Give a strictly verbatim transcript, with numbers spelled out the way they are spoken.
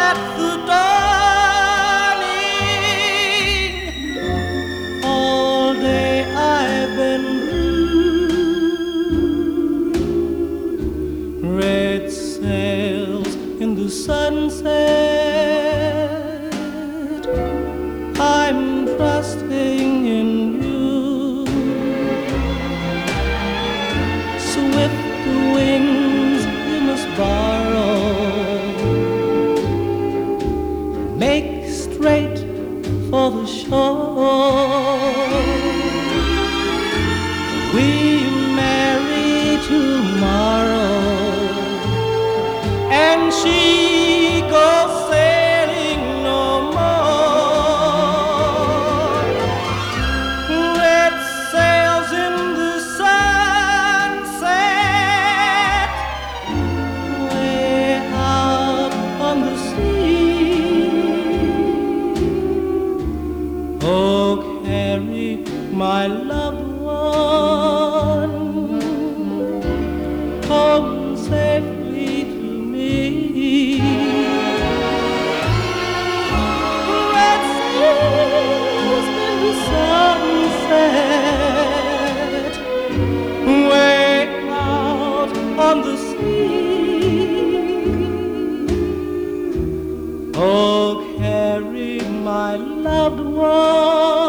at the dawning. All day I've been blue. Red sails in the sunset. I'm trusting in you. Swift wings you must borrow. Make straight for the shore. We marry tomorrow, and she goes sailing no more. Red sails in the sunset, way out on the sea. Oh, carry my loved one home safely to me. Red sails in the sunset, way out on the sea. Oh, carry my loved one